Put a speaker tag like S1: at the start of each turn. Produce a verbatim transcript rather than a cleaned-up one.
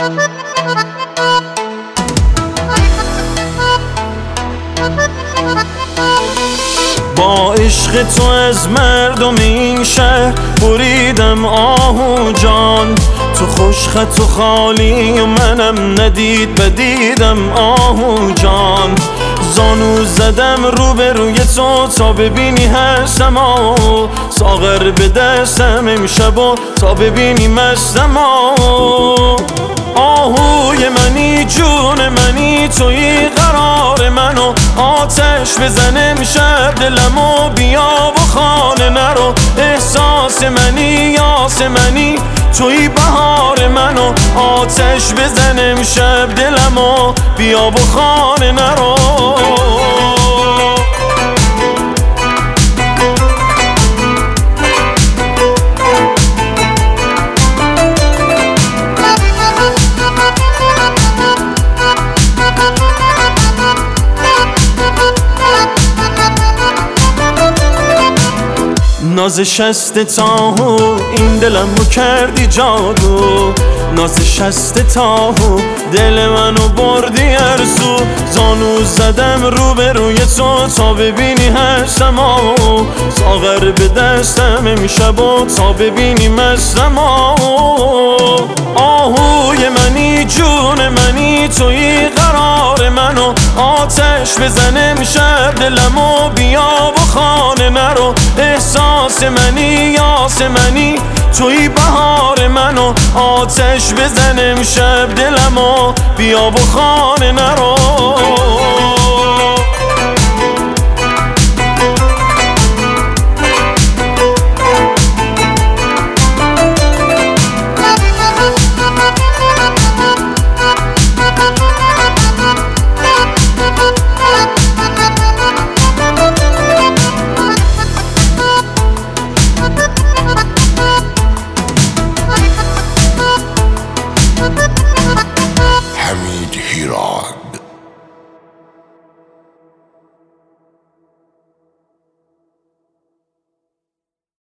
S1: با عشق تو از مردم این شهر بریدم آهو جان، تو خوش خط و خالی و منم ندید بدیدم آهو جان. زانو زدم رو به روی تو تا ببینی هستم آهو، ساغر به دستم امشب و تا ببینی مستم آهو. آهوی منی جون منی توی قرار منو، آتش بزن امشب دلمو بیا و خانه نرو. احساس منی یاس منی توی بهار منو، آتش بزن امشب دلمو بیا و خانه نرو. ناز شست تاهو این دلم رو کردی جادو، ناز شست تاهو دل منو بردی ارزو. زانو زدم رو به روی تو تا ببینی هستم آهو، ساغر به دستم امشب و تا ببینی مستم آهو. آهوی منی جون منی توی قرار منو، آتش بزن امشب دلمو بیا و خانه نرو. احساس منی یاس منی توی بهار منو، آتش بزن امشب دلمو بیا و خانه نرو.
S2: حمید هیراد.